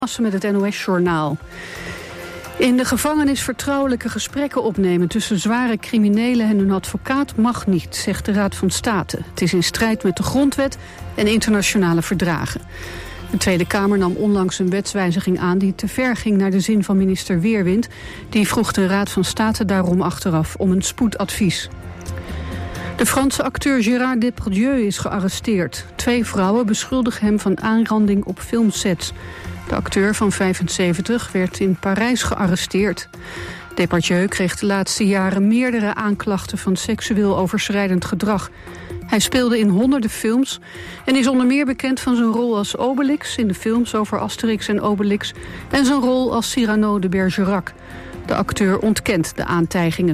Met het NOS-journaal. In de gevangenis vertrouwelijke gesprekken opnemen tussen zware criminelen en hun advocaat mag niet, zegt de Raad van State. Het is in strijd met de grondwet en internationale verdragen. De Tweede Kamer nam onlangs een wetswijziging aan die te ver ging naar de zin van minister Weerwind. Die vroeg de Raad van State daarom achteraf om een spoedadvies. De Franse acteur Gérard Depardieu is gearresteerd. 2 vrouwen beschuldigen hem van aanranding op filmsets. De acteur van 75 werd in Parijs gearresteerd. Depardieu kreeg de laatste jaren meerdere aanklachten van seksueel overschrijdend gedrag. Hij speelde in honderden films en is onder meer bekend van zijn rol als Obelix in de films over Asterix en Obelix en zijn rol als Cyrano de Bergerac. De acteur ontkent de aantijgingen.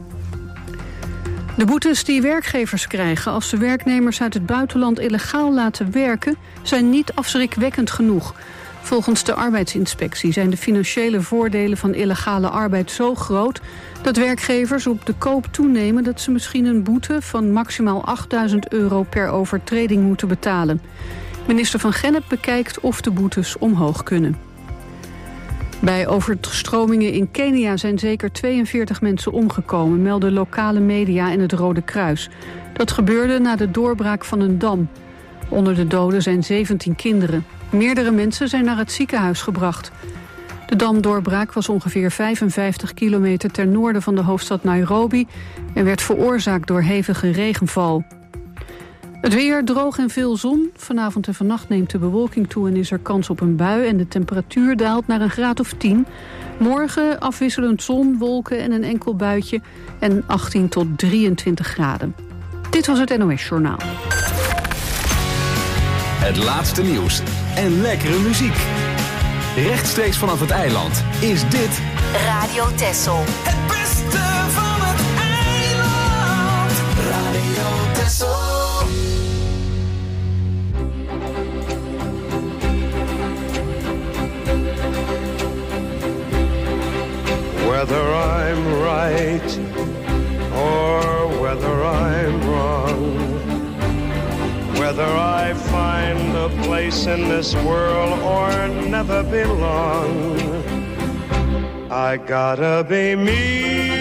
De boetes die werkgevers krijgen als ze werknemers uit het buitenland illegaal laten werken zijn niet afschrikwekkend genoeg. Volgens de arbeidsinspectie zijn de financiële voordelen van illegale arbeid zo groot dat werkgevers op de koop toenemen dat ze misschien een boete van maximaal €8.000 per overtreding moeten betalen. Minister Van Gennep bekijkt of de boetes omhoog kunnen. Bij overstromingen in Kenia zijn zeker 42 mensen omgekomen, melden lokale media en het Rode Kruis. Dat gebeurde na de doorbraak van een dam. Onder de doden zijn 17 kinderen. Meerdere mensen zijn naar het ziekenhuis gebracht. De damdoorbraak was ongeveer 55 kilometer ten noorden van de hoofdstad Nairobi en werd veroorzaakt door hevige regenval. Het weer, droog en veel zon. Vanavond en vannacht neemt de bewolking toe en is er kans op een bui en de temperatuur daalt naar een graad of 10. Morgen afwisselend zon, wolken en een enkel buitje en 18 tot 23 graden. Dit was het NOS-journaal. Het laatste nieuws en lekkere muziek. Rechtstreeks vanaf het eiland is dit Radio Texel. Het beste van het eiland. Radio Texel. Whether I'm right or whether I'm wrong, whether I find a place in this world or never belong, I gotta be me,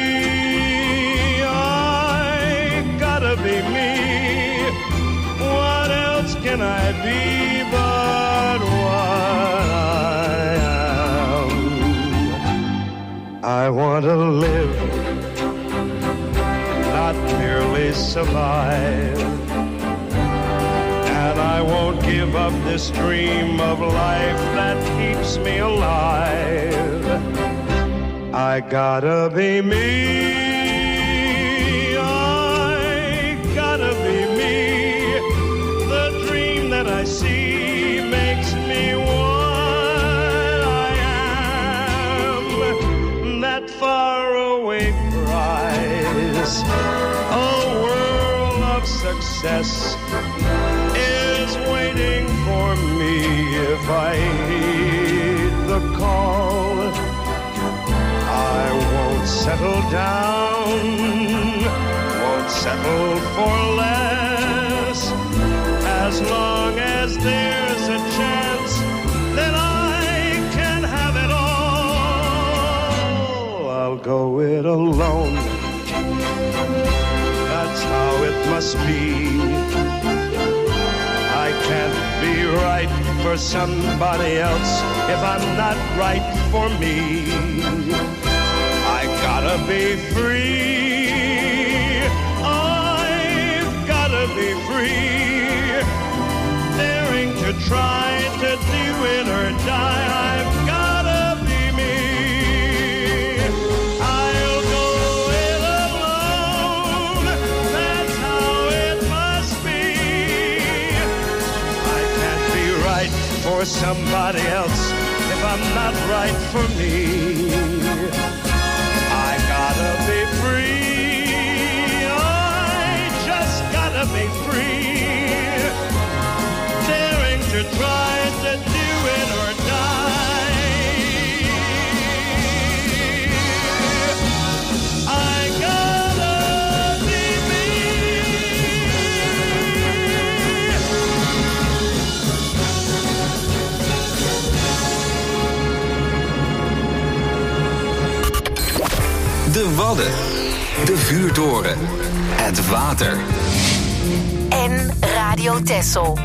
I gotta be me. What else can I be but what I am? I want to live, not merely survive. And I won't give up this dream of life that keeps me alive. I gotta be me, I gotta be me. The dream that I see makes me what I am. That faraway prize, a world of success, is waiting for me if I heed the call. I won't settle down, won't settle for less, as long as there's a chance that I can have it all. I'll go it alone, that's how it must be. I can't be right for somebody else if I'm not right for me. I gotta be free, I've gotta be free. Daring to try to do it or die, I've gotta be me. I'll go it alone, that's how it must be. I can't be right for somebody else if I'm not right for me. I gotta be free, I just gotta be free. Daring to try to do it or die. I gotta be me. de Wadden, de vuurtoren, het water. En Radio Texel.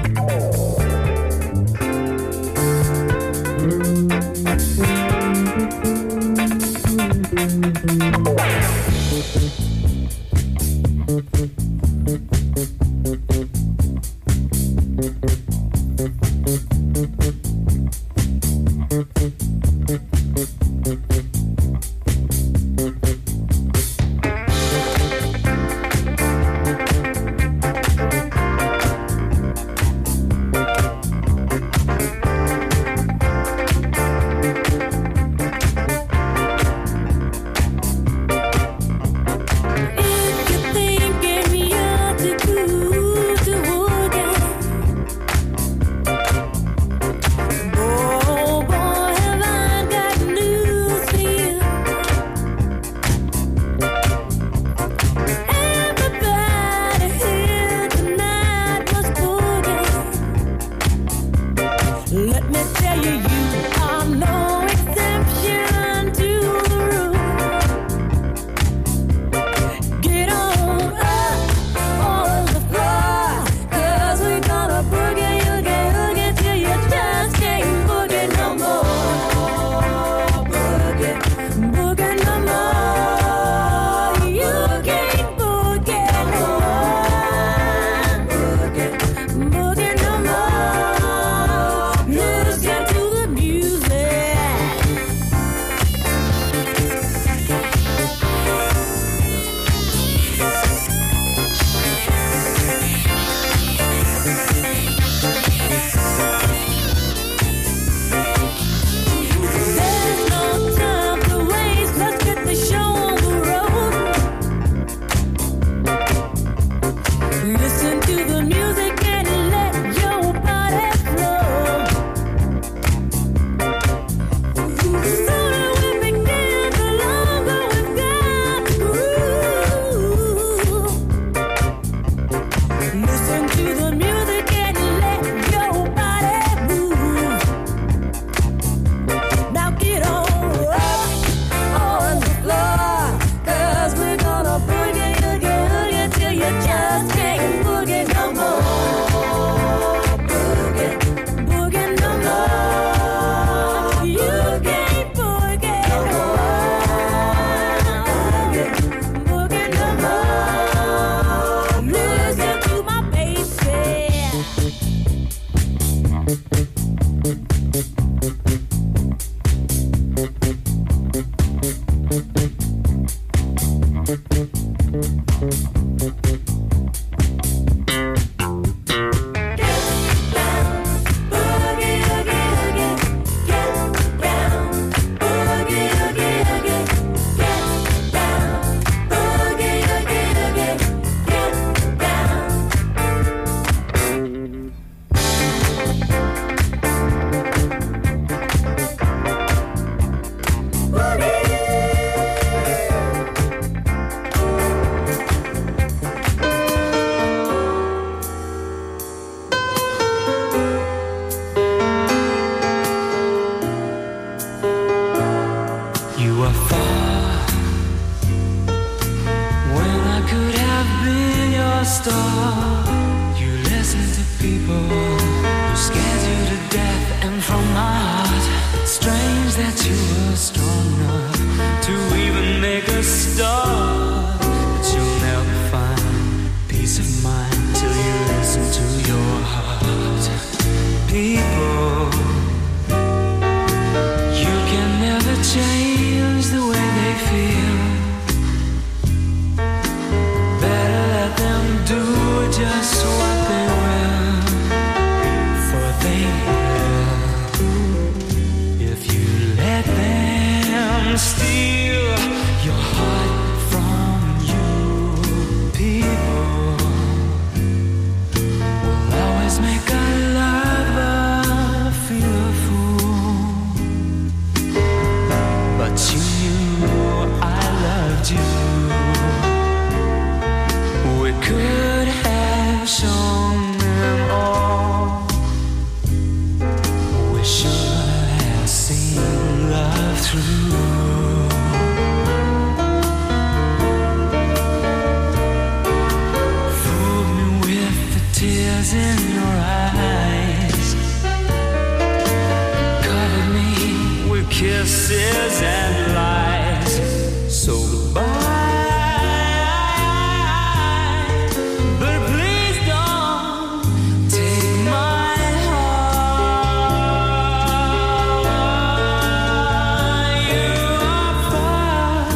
kisses and lies. So goodbye, but please don't take my heart. You are far.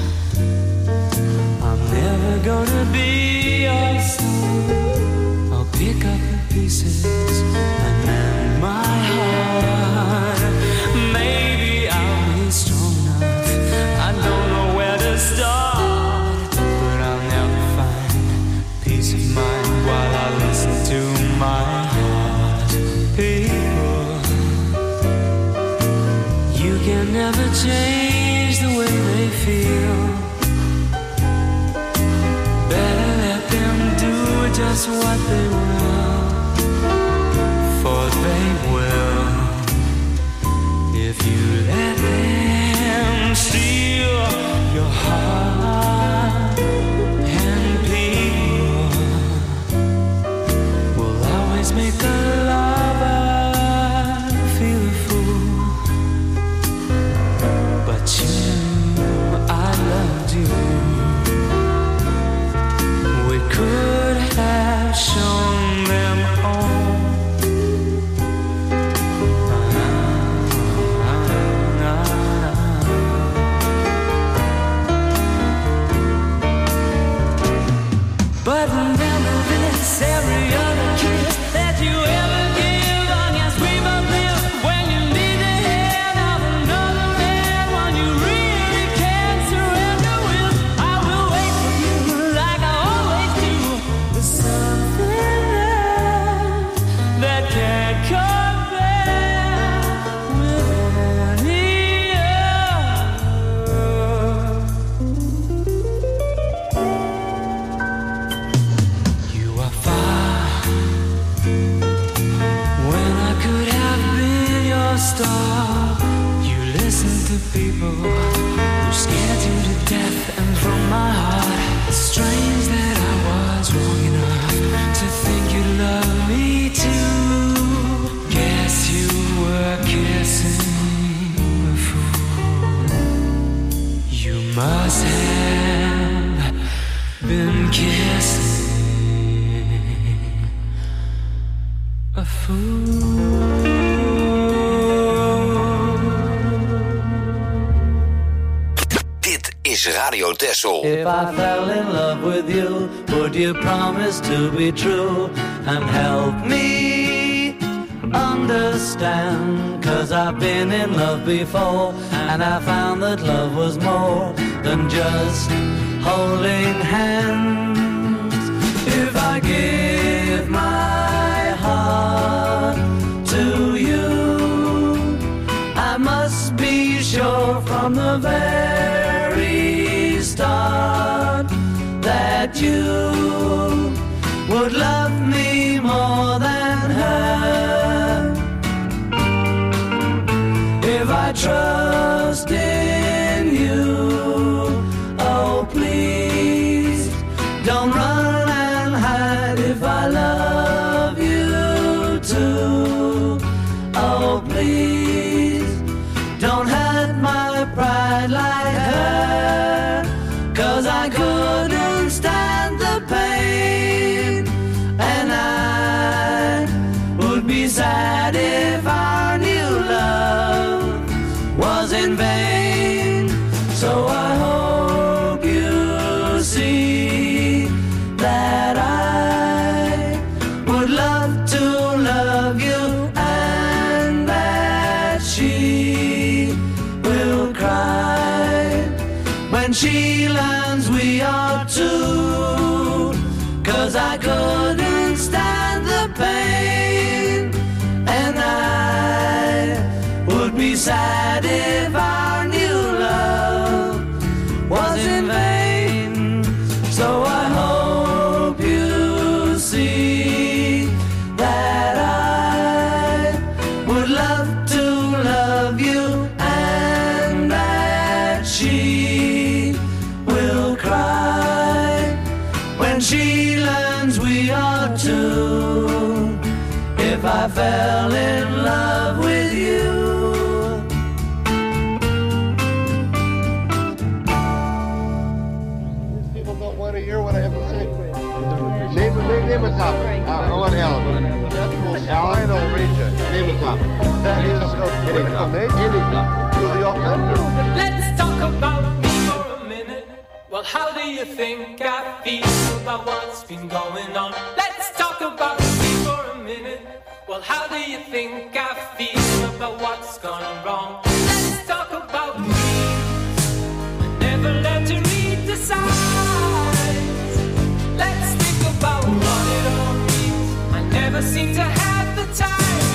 I'm never gonna be your son. I'll pick up the pieces and mend my heart. Maybe I'll be strong enough. I don't know where to start, but I'll never find peace of mind while I listen to my heart. People, you can never change the way they feel. Better let them do just what they will, for they will if you let them steal your heart. And people will always make a lover feel a fool, but you knew I loved you. We could have shown them home. But remember this, every other kiss that you ever give, I guess we both live when you need the hand of another man, one you really can't surrender with. I will wait for you like I always do. There's something there that can't compare with any other. You are far when I could have been your star. You listen to people who scared you to death, and from my heart, it's strange that I was wrong enough to think you'd love me too. Guess you were kissing a fool. You must have been kissing a fool. Dit is Radio Texel. If I fell in love with you, would you promise to be true and help me understand? 'Cause I've been in love before, and I found that love was more than just holding hands. If I give my heart to you, I must be sure from the very start that you would love me more than her. If I trust in you, oh please don't run and hide. If I love you too, oh please don't hurt my pride like her. 'Cause I couldn't stand the pain, and I would be sad if our new love was in vain. So I hope you see that I would love to love you, and that she will cry when she learns we are two. 'Cause I couldn't stand the pain, and I would be sad if our new love was in vain. So I hope you see that I would love to love you, and that she will cry when she learns we are two. If I fell in love with you, Let's talk about me for a minute. Well, how do you think I feel about what's been going on? Let's talk about me for a minute. Well, how do you think I feel about what's gone wrong? Let's talk about me. I never learned to read the signs. Let's think about what it all means. I never seem to have the time.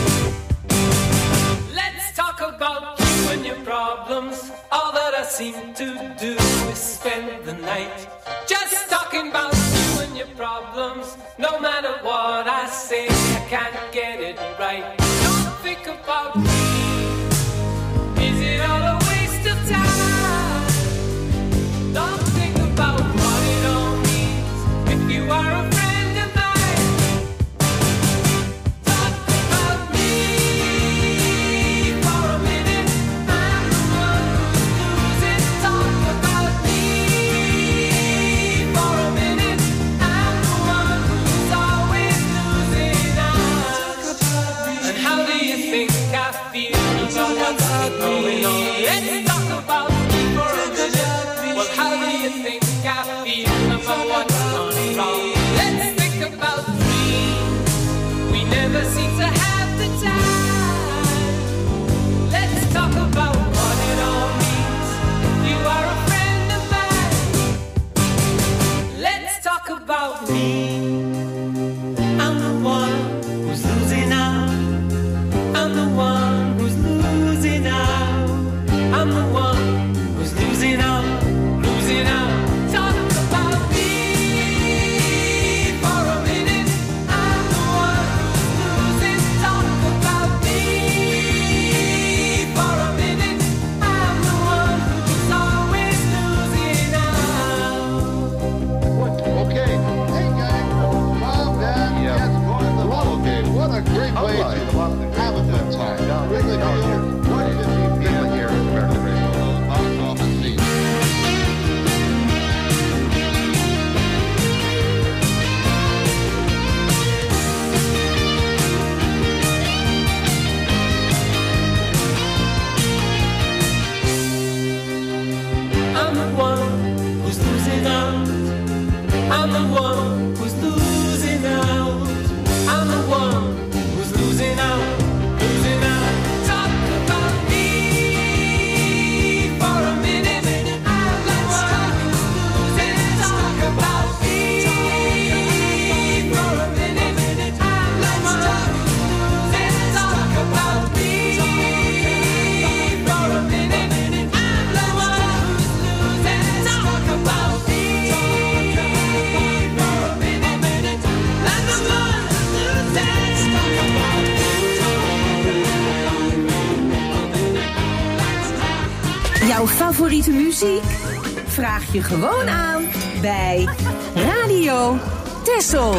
Let's talk about you and your problems. All that I seem to do is spend the night just talking about you and your problems. No matter what I say, I can't get it right. Don't think about me. Is it all a waste of time? Don't think about what it all means. If you are a friend of mine, talk about me for a minute. I'm the one who's losing. Talk about me for a minute. I'm the one who's always losing out. And how do you think I feel about what's going on? Let's talk about me for a minute. Well, how do you think I feel about what's gone wrong? Let's think about dreams. We never seem to have the time. Let's talk about what it all means. You are a friend of mine. Let's talk about me. I'm the one who's losing out. I'm the one who's losing out. I'm the one who's losing out, losing out. Talk about me for a minute. I'm the one who's losing. Talk about me for a minute. I'm the one who's always losing out. Okay. Hey, guys. Mom, Dad, yes, going to the ball game. What a great way to have a good time. Really do. What did you feel here at American Radio? Box office seats. I'm the one who's losing out. I'm the one who's losing out. I'm the one who's losing out, losing out. Talk about me for a minute. I'm the one who's losing. Talk about me for a minute. I'm the one who's losing. Talk about me for a minute. I'm the one who's losing. Talk about me for a minute. I'm the one who's losing. Talk about Jouw favoriete muziek? Vraag je gewoon aan bij Radio Tessel.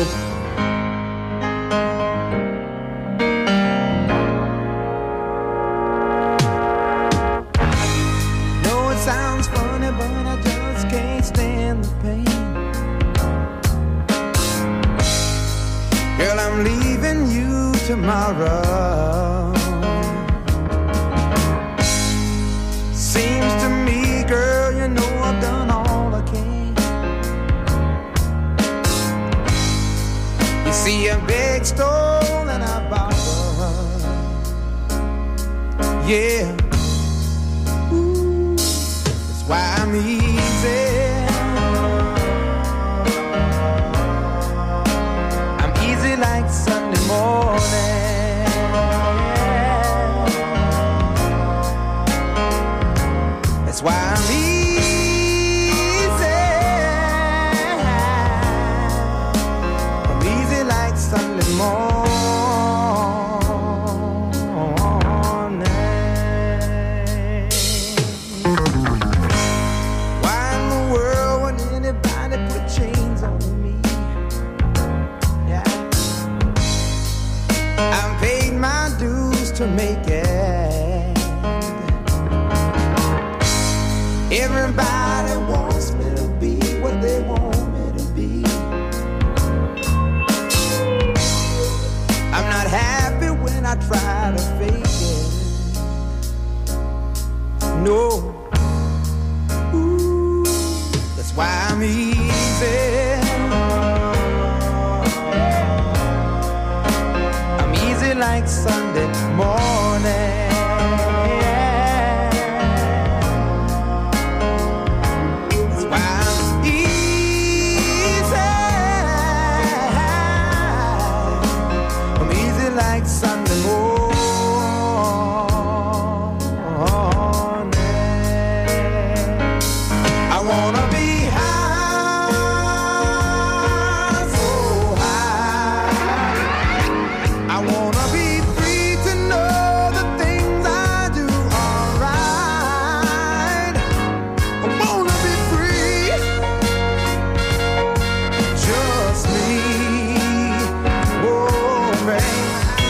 know it sounds funny, but I just can't stand the pain. Girl, I'm leaving you tomorrow. Seems to me, girl, you know I've done all I can. You see a big stone and I borrowed. Yeah. Ooh, that's why I'm easy. I'm easy like Sunday morning. That's why I'm easy. I'm easy like Sunday morning. Why in the world would anybody put chains on me? Yeah, I've paid my dues to make it. Everybody wants me to be what they want me to be. I'm not happy when I try to fake it. know. Ooh, that's why I'm easy. I'm easy like Sunday morning. Sunday morning, I wanna be high, so high. I wanna be free to know the things I do are right. I wanna be free, just me, oh man.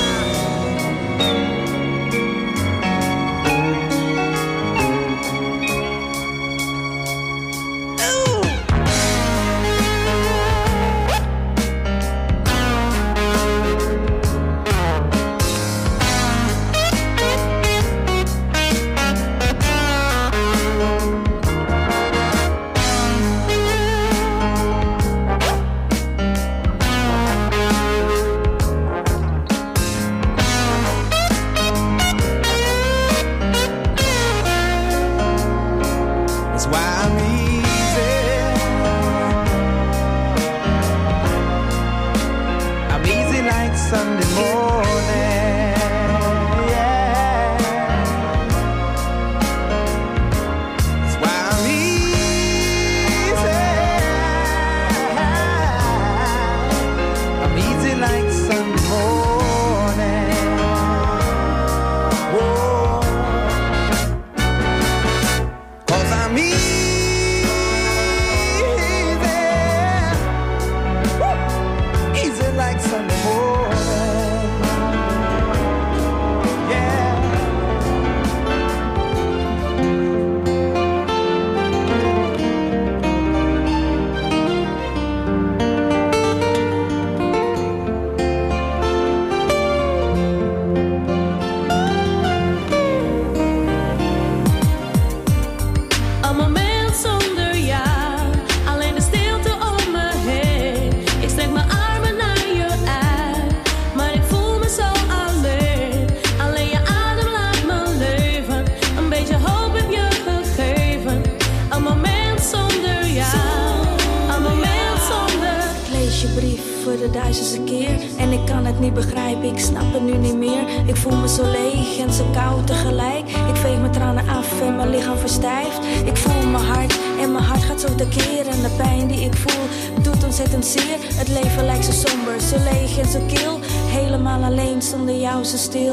Zo stil.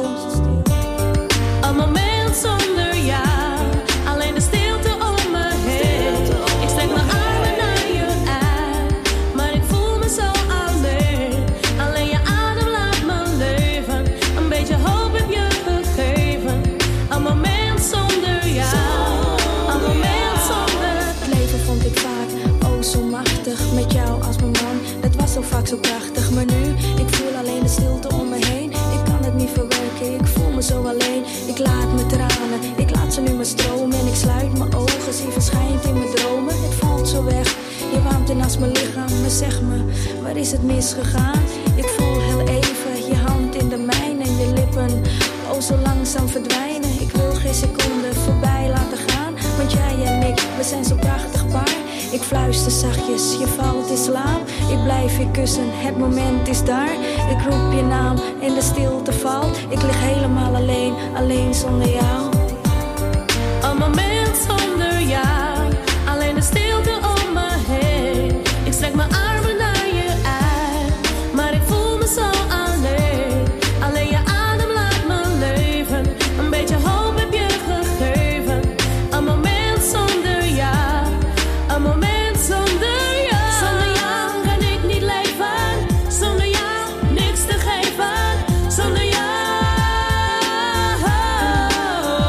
Een moment zonder jou, alleen de stilte om me heen. Ik strek mijn armen naar je uit, maar ik voel me zo alleen. Alleen je adem laat me leven, een beetje hoop heb je gegeven. Een moment zonder jou, een moment zonder. Het leven vond ik vaak, oh zo machtig, met jou als mijn man. Het was zo vaak zo prachtig, maar nu, ik voel alleen de stilte om me heen. Niet verwerken, ik voel me zo alleen. Ik laat me tranen, ik laat ze nu maar stromen. En ik sluit mijn ogen, zie verschijnt in mijn dromen. Het valt zo weg, je warmt in als mijn lichaam. Maar zeg me, waar is het misgegaan? Ik voel heel even je hand in de mijne en je lippen, oh zo langzaam verdwijnen. Ik wil geen seconde voorbij laten gaan, want jij en ik, we zijn zo prachtig paar. Ik fluister zachtjes, je valt in slaap. Ik blijf je kussen, het moment is daar. Ik roep je naam en de stilte valt. Ik lig helemaal alleen, alleen zonder jou. Een moment zonder jou, alleen de stilte om me heen. Ik strek mijn armen naar je uit, maar ik voel me zo alleen. Alleen je adem laat me leven, een beetje hoop heb je gegeven. Een moment zonder jou, een moment zonder jou. Zonder jou kan ik niet leven, zonder jou niks te geven. Zonder jou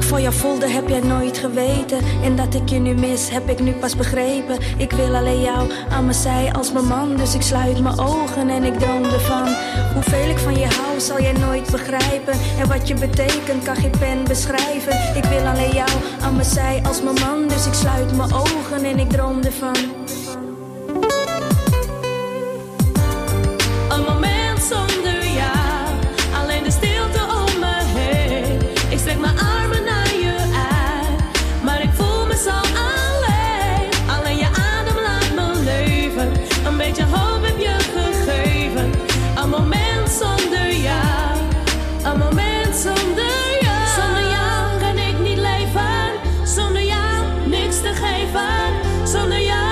voor jou voelde heb jij nooit geweten. En dat ik je nu mis heb ik nu pas begrepen. Ik wil alleen jou aan mijn zij als mijn man. Dus ik sluit mijn ogen en ik droom ervan. Hoeveel ik van je hou zal jij nooit begrijpen. En wat je betekent kan geen pen beschrijven. Ik wil alleen jou aan mijn zij als mijn man. Dus ik sluit mijn ogen en ik droom ervan. Een moment zonder jou, alleen de stilte om me heen. Ik strek mijn armen naar je uit, maar ik voel me zo alleen. Alleen je adem laat me leven, een beetje hoop heb je gegeven. Een moment zonder jou, een moment zonder jou. Zonder jou kan ik niet leven, zonder jou niks te geven. Zonder jou,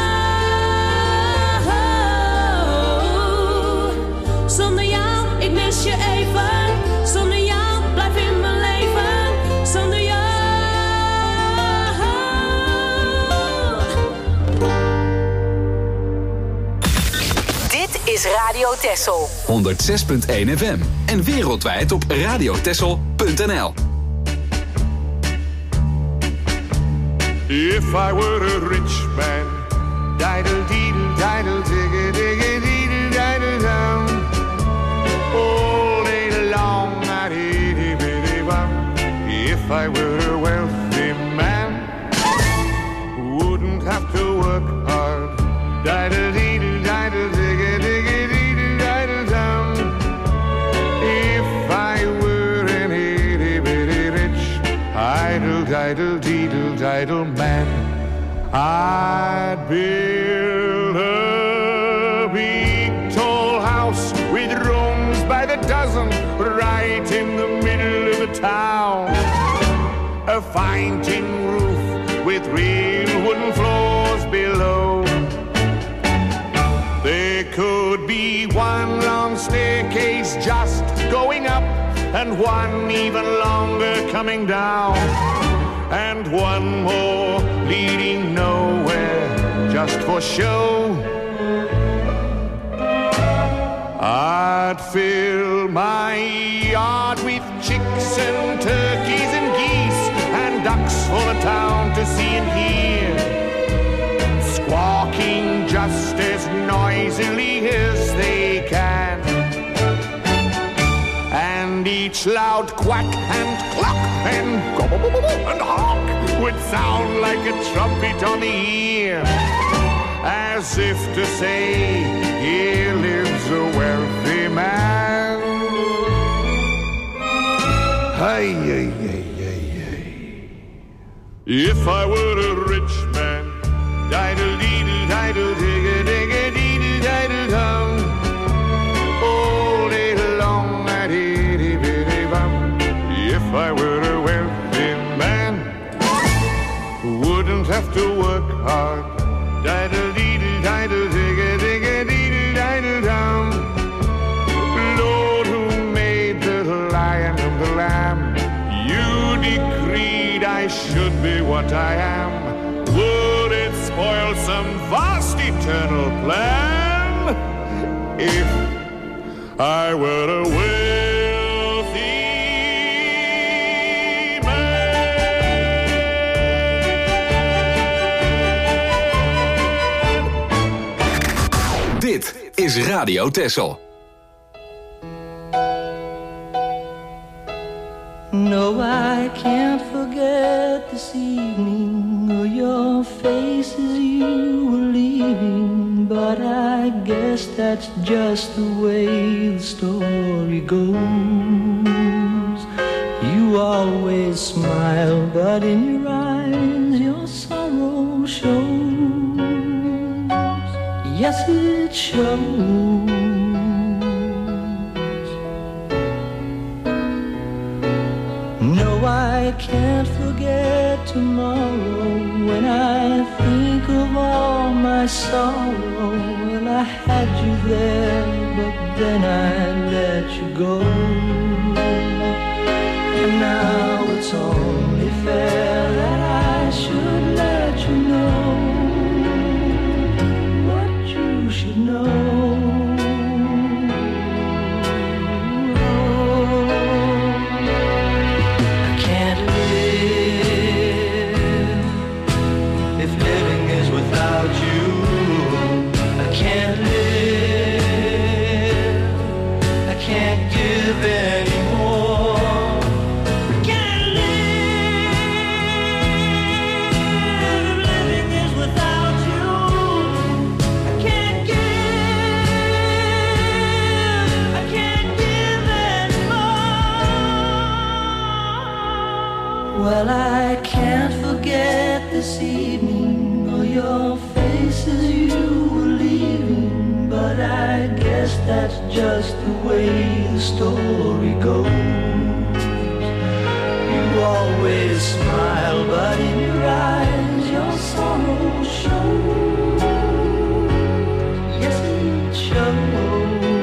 zonder jou, ik mis je even. Zonder jou, blijf in mijn leven. Zonder jou. Dit is Radio Texel. 106.1 FM en wereldwijd op radiotexel.nl. If I were a rich man, diddle deedle diddle digga digga deedle diddle down. All day long I'd itty bitty bum. If I were a wealthy man, wouldn't have to work hard. Diddle deedle diddle digga digga deedle diddle down. If I were an itty bitty rich, idle diddle deedle diddle man, I'd build a big tall house with rooms by the dozen right in the middle of the town. A fine tin roof with real wooden floors below. There could be one long staircase just going up and one even longer coming down. And one more leading nowhere just for show. I'd fill my yard with chicks and turkeys and geese and ducks for the town to see and hear, squawking just as noisily as they can. And each loud quack and cluck and gobble and honk would sound like a trumpet on the ear, as if to say, here lives a wealthy man. Hey, hey, hey, hey, hey. If I were a rich man, diddle deedle diddle digga digga deedle diddle down. All day long I'd itty bitty bum. If I were a wealthy man, wouldn't have to work hard. Diddle deedle diddle digga digga deedle diddle down. Lord, who made the lion and the lamb, you decreed I should be what I am. Would it spoil some vast eternal plan if I were a wealthy man? Dit is Radio Texel. No, I can't forget this evening or your face as you were leaving, but I guess that's just the way the story goes. You always smile, but in your eyes your sorrow shows. Yes, it shows. No, I can't forget tomorrow when I think of all my sorrow. Well, I had you there, but then I let you go. And now it's only fair that I should let you know what you should know. I can't live Well, I can't forget this evening or your face as you were leaving, but I guess that's just the way the story goes. You always smile, but in your eyes your sorrow shows. Yes, it shows.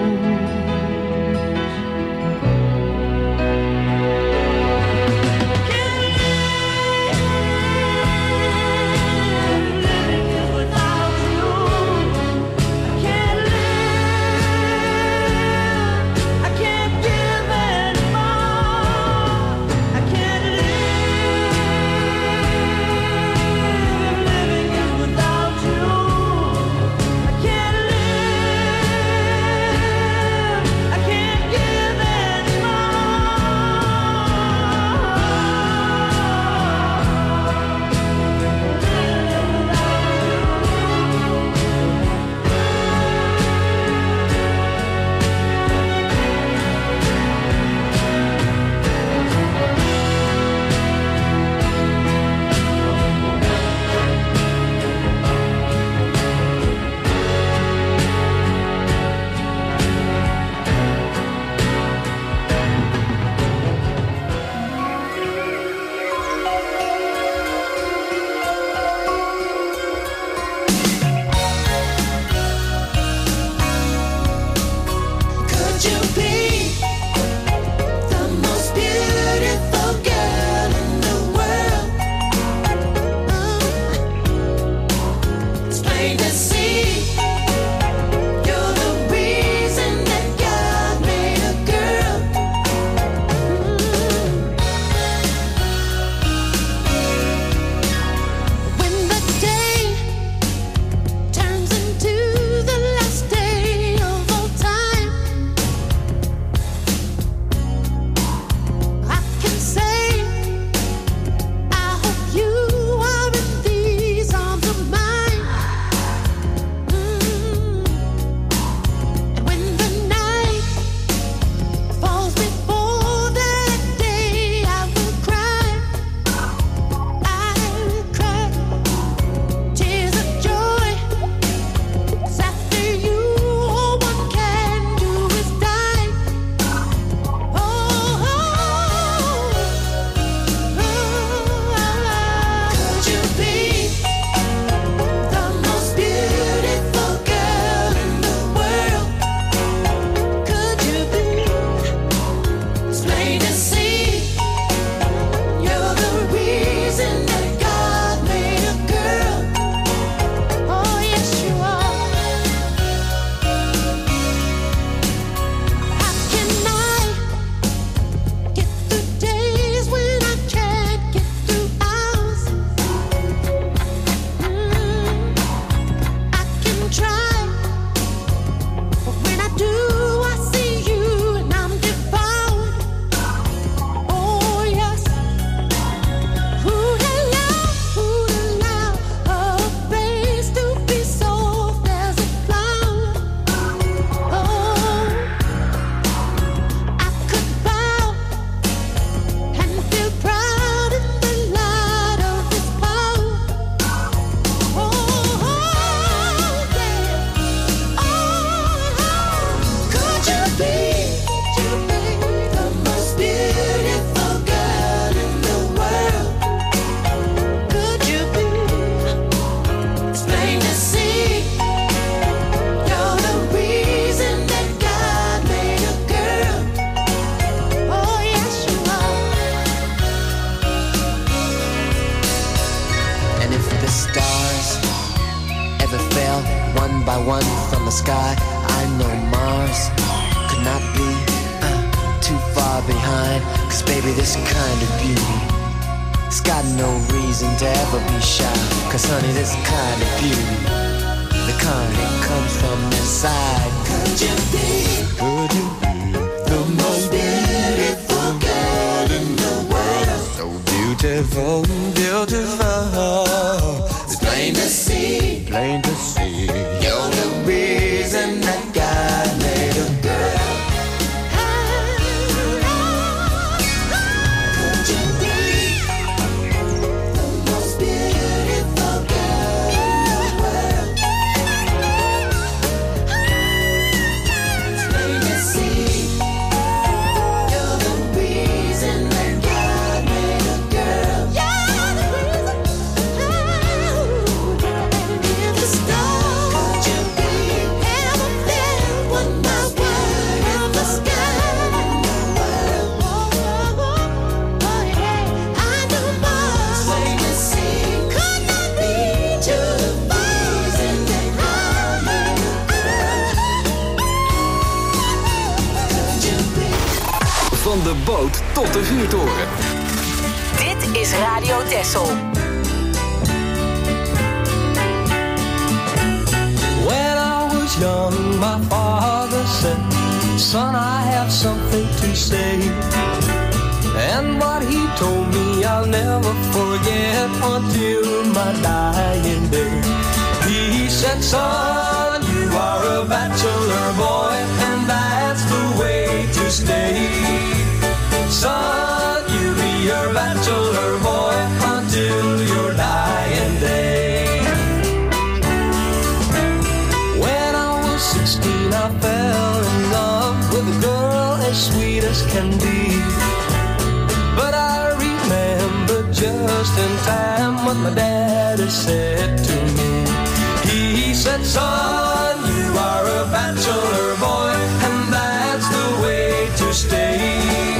one from the sky. I know Mars could not be too far behind. 'Cause baby, this kind of beauty, it's got no reason to ever be shy. 'Cause honey, this kind of beauty, the kind that comes from inside. Could you be the most beautiful girl in the world? So beautiful, beautiful. It's plain to see, plain to see. You're the reason that God made a girl. Could you be Van de boot tot de vuurtoren. Dit is Radio Texel. When I was young, my father said, son, I have something to say. And what he told me I'll never forget until my dying day. He said, son, you are a bachelor boy, and that's the way to stay. Son, you be your bachelor boy until your dying day. When I was 16, I fell in love with a girl as sweet as can be. But I remember just in time what my daddy said to me. He said, son, you are a bachelor boy, and that's the way to stay.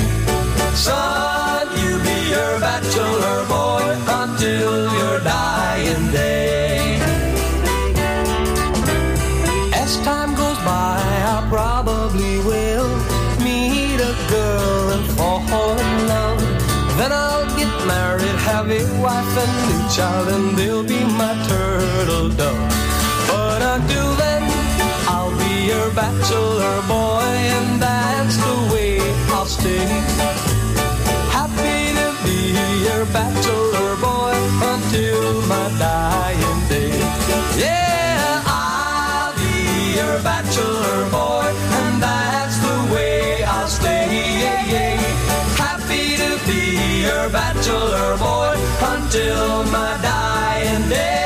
Son, you be your bachelor boy until your dying day. As time goes by, I probably will meet a girl and fall in love. Then I'll get married, have a wife and a child, and they'll be my turtle dove. But until then, I'll be your bachelor boy, and that's the way I'll stay. Happy to be your bachelor boy until my dying day. Yeah, I'll be your bachelor boy, and that's the way I'll stay. Yeah, yeah. Happy to be your bachelor boy until my dying day.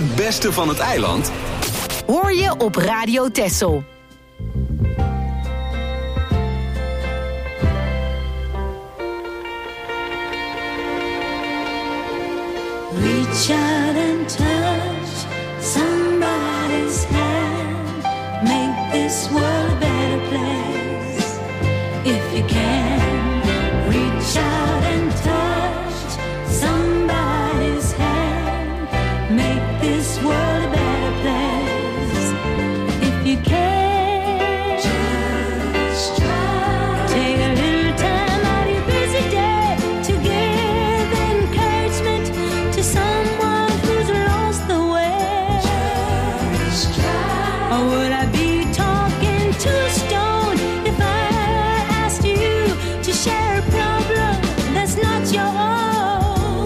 Het beste van het eiland hoor je op Radio Texel. Reach out and touch somebody's hand. Make this world a better place. If you can, reach out and touch somebody's hand. Make this world a better place. If you can, just try. Take a little time out of your busy day to give encouragement to someone who's lost the way. Just try. Or would I be talking to a stone if I asked you to share a problem that's not your own?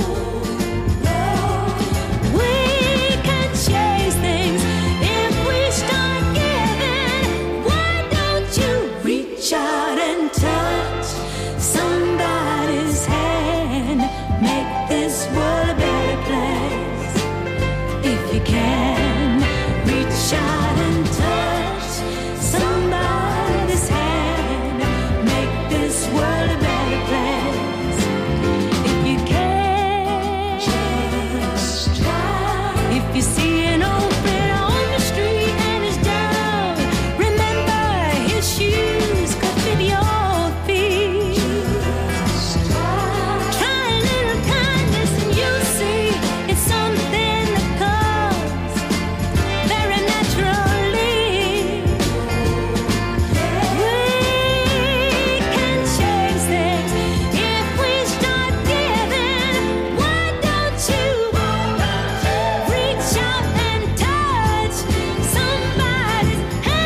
We can change things if we start giving. Why don't you reach out and touch somebody's hand? Make this world a better place. If you can, reach out and touch somebody's hand. Make this world a better place. If you can, just try. If you see an old friend on the street and he's down, remember his shoes could fit your feet. Just try a little kindness and you'll see it's something that comes very naturally. We can change things if we start giving. Why don't you reach out and touch somebody's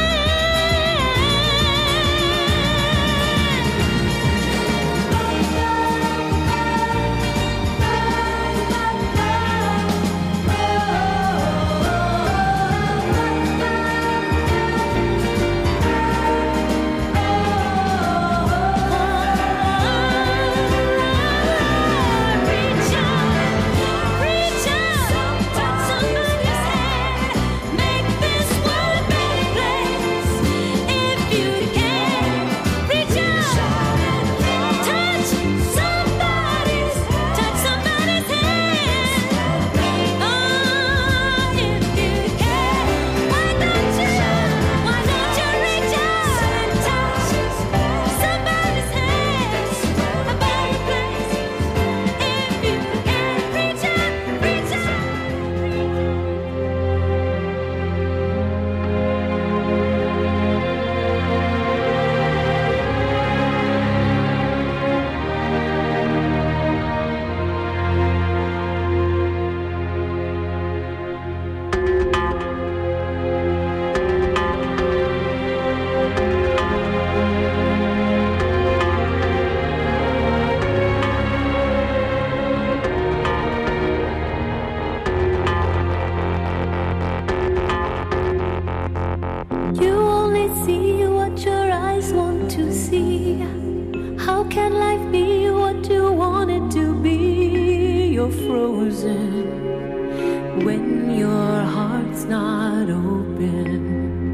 You only see what your eyes want to see. How can life be what you want it to be? You're frozen when your heart's not open.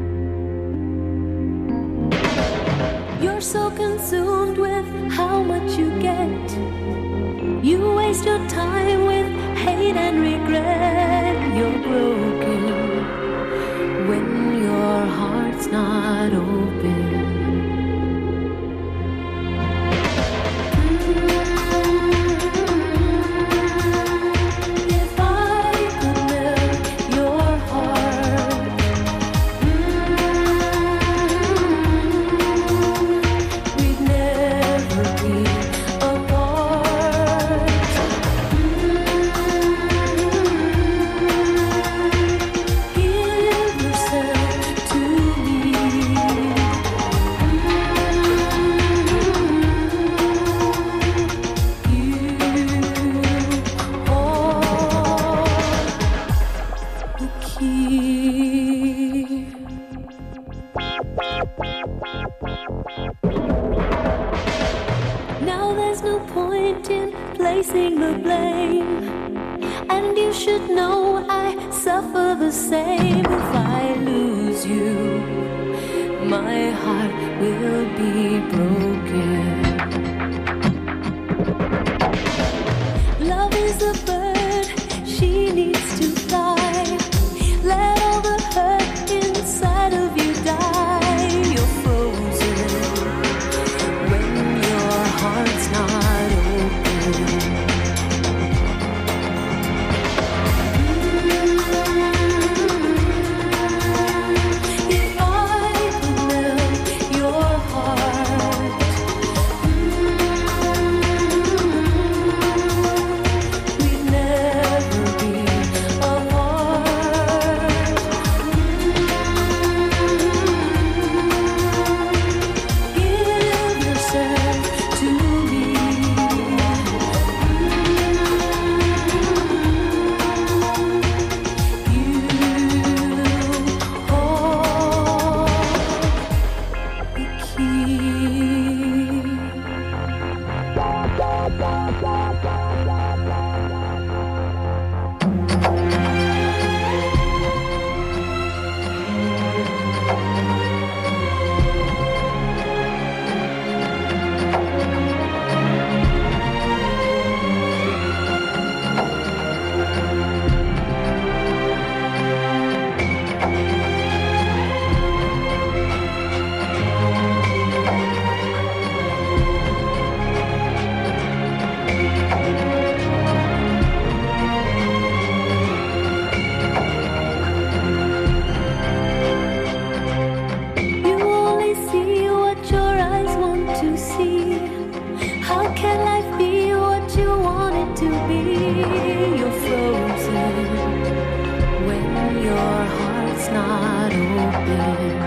You're so consumed with how much you get. You waste your time with hate and regret. You're broken when your heart's not open. If I could melt your heart, we'd never be apart. Give yourself to me. Now there's no point in placing the blame. and you should know I suffer the same. If I lose you, my heart will be broken. Love is a bird, she needs to fly. Let all the hurt inside of you die. You're frozen when your heart's not open. If I could melt your heart, we'd never be apart. Give yourself to me. You hold the key. You only see what your eyes want to see. How can life be what you want it to be? You're frozen when your heart's not open.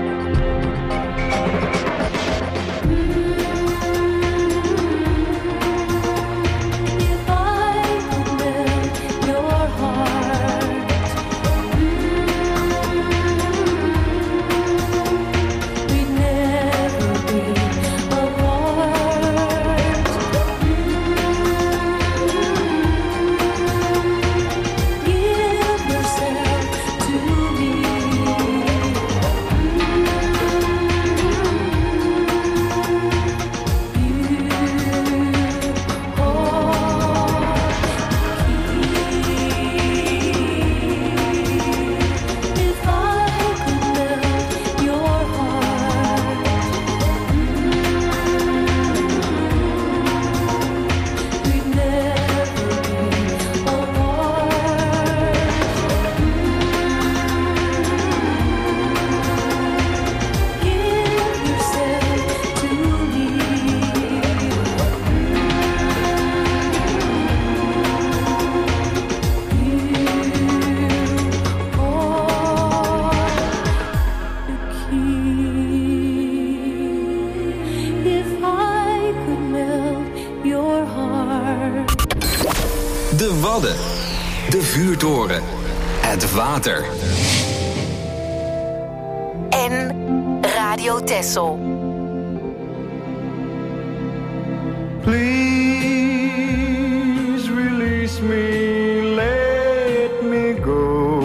If I could melt your heart, we'd never be apart. Give yourself to me. If I could melt your heart, we'd never be apart. Give yourself to me. If I could melt your heart. De Wadden. De vuurtoren. Het water. En Radio Texel. Please release me, let me go.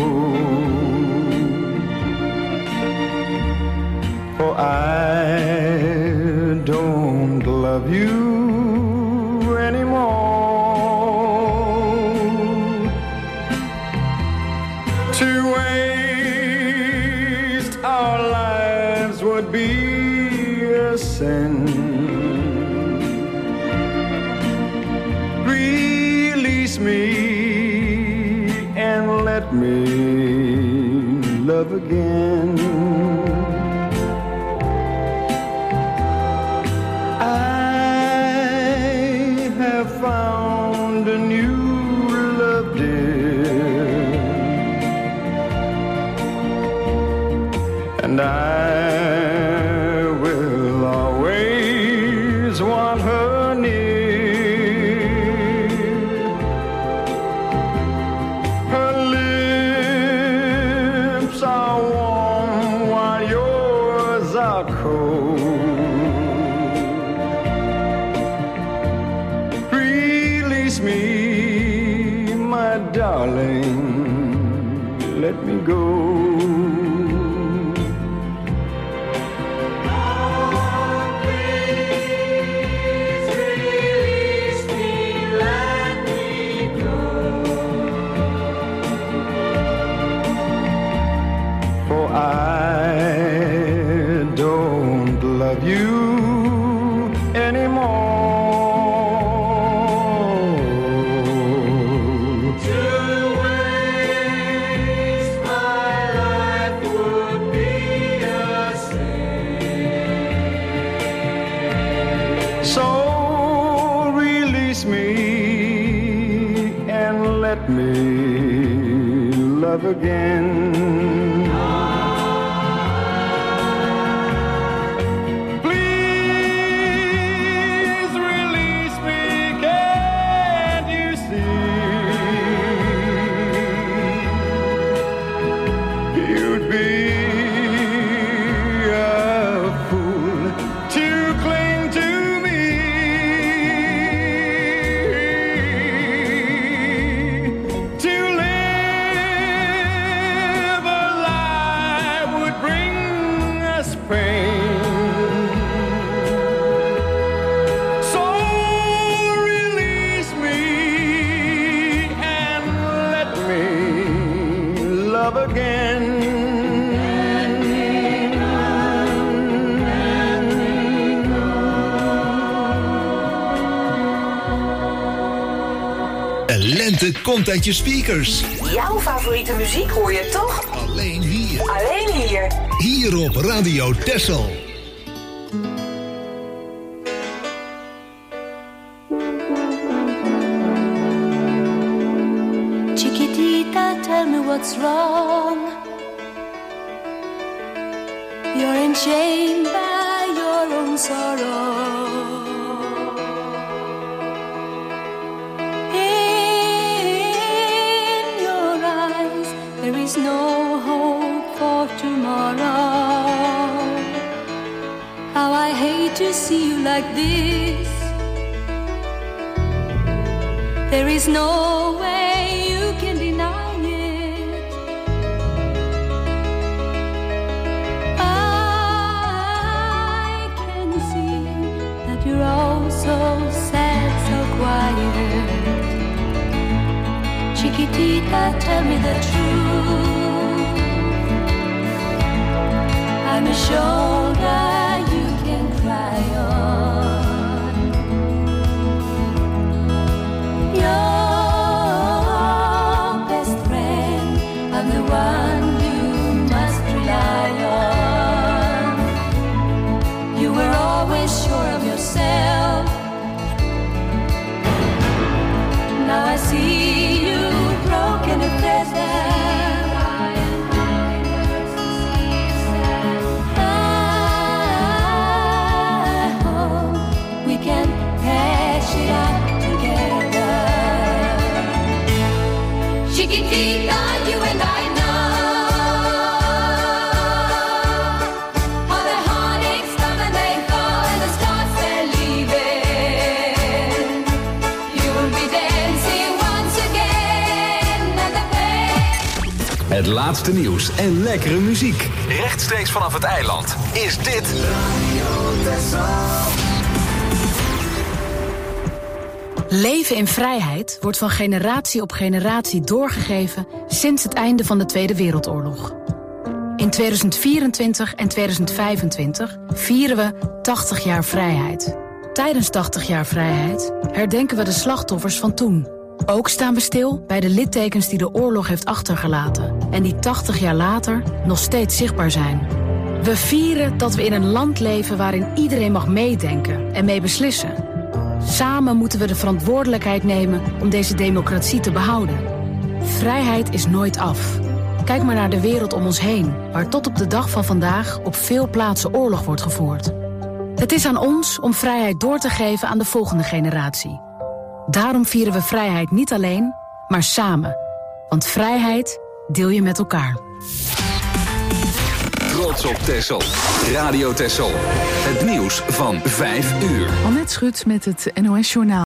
For I don't love you anymore. To waste our lives would be a sin. Release me and let me love again. I have found a new love, dear, and I will always want her near. Her lips are warm while yours are cold. Release me, my let me go. I don't love you anymore. To waste my life would be a sin. So release me and let me love again. Lente komt uit je speakers. Jouw favoriete muziek hoor je toch? Alleen hier. Alleen hier. Hier op Radio Texel. Chiquitita, tell me what's wrong. You're enchained by your own sorrow. There is no hope for tomorrow. How I hate to see you like this. There is no way you can deny it. I can see that you're all so sad, so quiet. Chiquitita, tell me the truth. I'm a shoulder you can cry on. Your best friend, I'm the one you must rely on. You were always sure of yourself. Now I see you broken and feathered. Chiquitita, you and I know how the heartaches come and they go and the stars they're leaving. You will be dancing once again and the pain. Het laatste nieuws en lekkere muziek. Rechtstreeks vanaf het eiland is dit Radio Texel. Leven in vrijheid wordt van generatie op generatie doorgegeven sinds het einde van de Tweede Wereldoorlog. In 2024 en 2025 vieren we 80 jaar vrijheid. Tijdens 80 jaar vrijheid herdenken we de slachtoffers van toen. Ook staan we stil bij de littekens die de oorlog heeft achtergelaten en die 80 jaar later nog steeds zichtbaar zijn. We vieren dat we in een land leven waarin iedereen mag meedenken en mee beslissen. Samen moeten we de verantwoordelijkheid nemen om deze democratie te behouden. Vrijheid is nooit af. Kijk maar naar de wereld om ons heen, waar tot op de dag van vandaag op veel plaatsen oorlog wordt gevoerd. Het is aan ons om vrijheid door te geven aan de volgende generatie. Daarom vieren we vrijheid niet alleen, maar samen. Want vrijheid deel je met elkaar. Trots op Texel. Radio Texel. Het nieuws van 5 uur. Annette Schut met het NOS Journaal.